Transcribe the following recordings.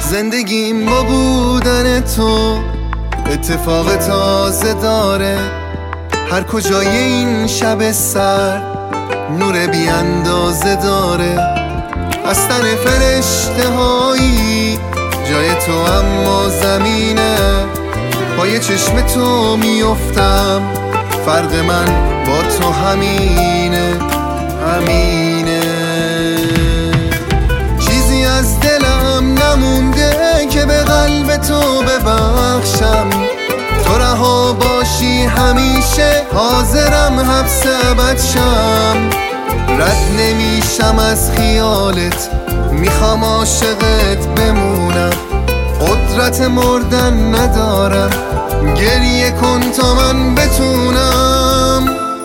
زندگیم با بودن تو اتفاق تازه داره. هر کجای این شب سر نور بی اندازه داره. از تن فرشته هایی جای تو اما زمینه. پای چشم تو میافتم، فرق من با تو همینه همینه. چیزی از دلم نمونده که به قلب تو ببخشم. تو رها باشی همیشه، حاضرم حبس ابد شم. رد نمیشم از خیالت، میخوام عاشقت بمونم. قدرت مردن ندارم، گریه کن تا من بتونم.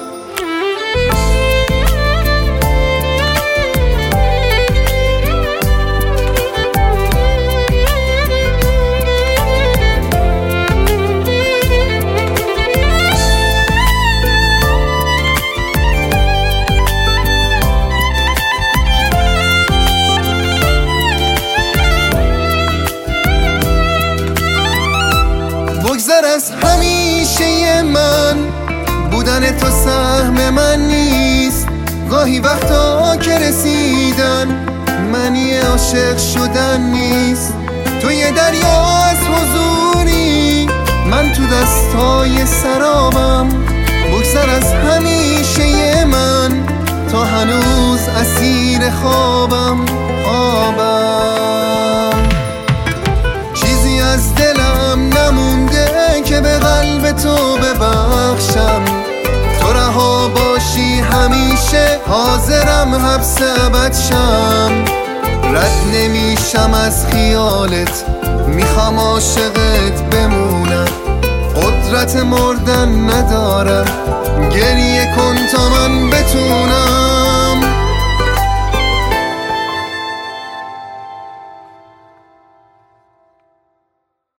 بگذر از همیشه من، بودن تو سهم من نیست. گاهی وقتا که رسیدن معنی عاشق شدن نیست. تو یه دریا از حضوری، من تو دستای سرابم. بگذر از همیشه من، تا هنوز اسیر خوابم. چیزی از دلم نمونده که به قلب تو ببخشم. تو رها باشی همیشه، حاضرم حبس ابد شم. رد نمیشم از خیالت، میخوام عاشقت بمونم. قدرت مردن ندارم، گریه کن تا من بتونم.